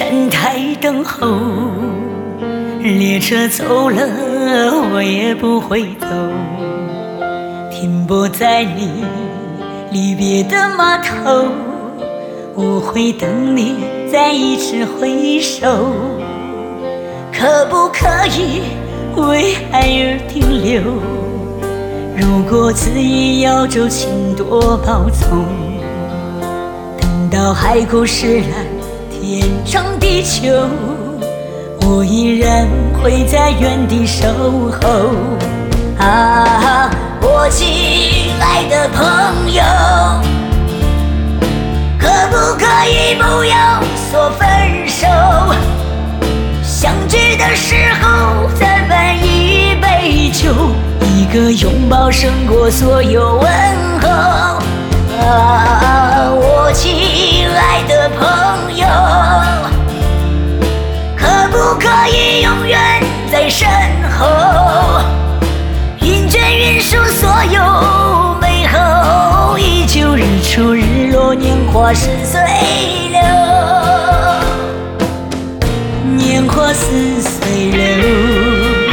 站台等候，列车走了，我也不会走，停泊在你离别的码头，我会等你再一次回首。可不可以为爱而停留？如果执意要走，请多保重。等到海枯石烂，天长地久，我依然会在原地守候。啊，我亲爱的朋友，可不可以不要说分手？相聚的时候再办一杯酒，一个拥抱胜过所有问候。啊，我亲爱的朋友，可不可以永远在身后？云卷云舒所有美好，依旧日出日落，年华似水流，年华似水流。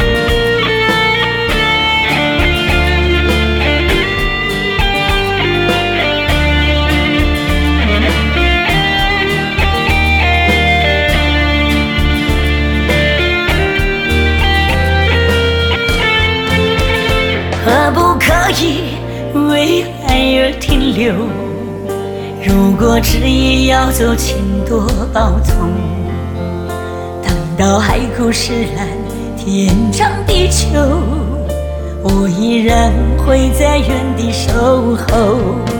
可不可以为爱而停留？如果执意要走，请多保重。等到海枯石烂，天长地久，我依然会在原地守候。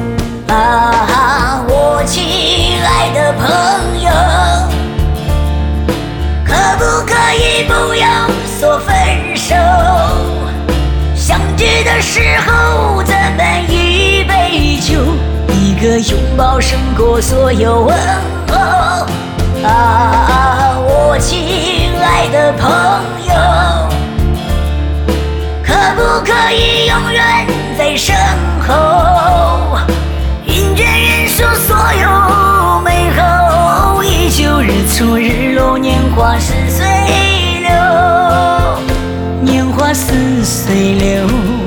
啊，我亲爱的朋友，可不可以不要说分手？相聚的时候再办一杯酒，一个拥抱胜过所有问候。啊，我亲爱的朋友，可不可以永远在身后？云卷云舒所有美好，依旧日出日落，年华似水流，年华似水流。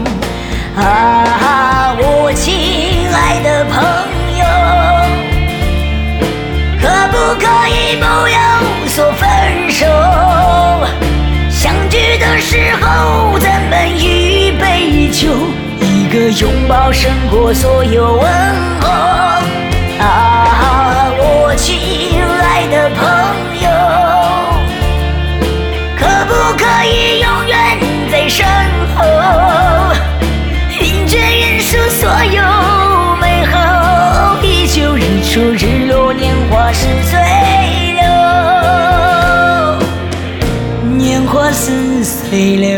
啊，我亲爱的朋友，可不可以不要说分手？相聚的时候再办一杯酒，一个拥抱胜过所有问候。啊，我亲爱的朋友，可不可以永远在身后？云卷云舒所有美好，依旧日出日落，年华似水流，年华似水流。